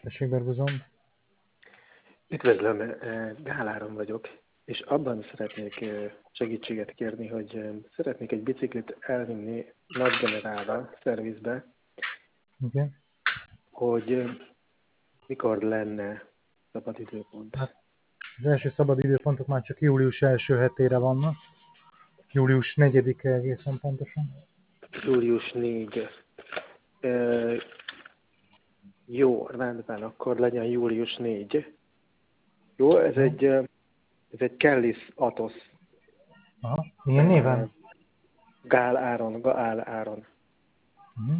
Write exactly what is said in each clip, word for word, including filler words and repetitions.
Tessék, Bergozom. Üdvözlöm, Gál Áron vagyok, és abban szeretnék segítséget kérni, hogy szeretnék egy biciklit elvinni Nagygenerálra, szervizbe, Igen. hogy mikor lenne szabad időpont. Hát az első szabad időpontok már csak július első hetére vannak. július negyedike egészen pontosan. július negyedike. E, jó, rendben, akkor legyen július negyedike. Jó, ez egy, ez egy Kellis Atos. Aha. Milyen néven? Gál Áron, Gál Áron. Uh-huh.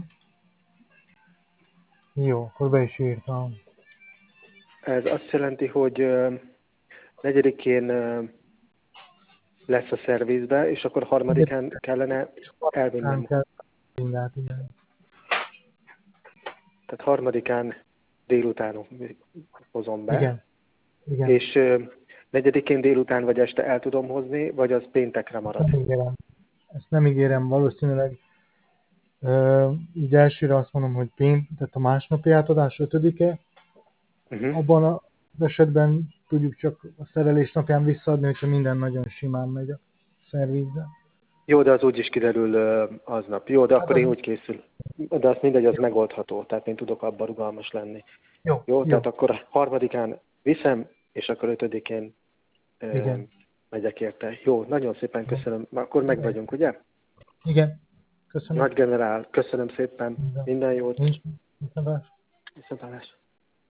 Jó, akkor be is írtam. Ez azt jelenti, hogy negyedikén lesz a szervizbe, és akkor harmadikán kellene elvinnem. Kell mindent, igen. Tehát harmadikán délután hozom be. Igen. Igen. És negyedikén délután vagy este el tudom hozni, vagy az péntekre marad? Nem ígérem. Ezt nem ígérem, valószínűleg. Uh, így elsőre azt mondom, hogy pént, tehát a másnapi átadás ötödike. Uh-huh. Abban az esetben tudjuk csak a szerelés napján visszaadni, hogyha minden nagyon simán megy a szervizbe. Jó, de az úgy is kiderül aznap. Jó, de hát akkor az... én úgy készül. De azt mindegy, az megoldható, tehát én tudok abban rugalmas lenni. Jó, jó, jó. Tehát akkor harmadikán viszem, és akkor ötödikén uh, megyek érte. Jó, nagyon szépen köszönöm. Akkor meg vagyunk, ugye? Igen. Köszönöm. Nagygenerál, köszönöm szépen. Minden, Minden jót. Viszontlátásra. Viszontlátásra.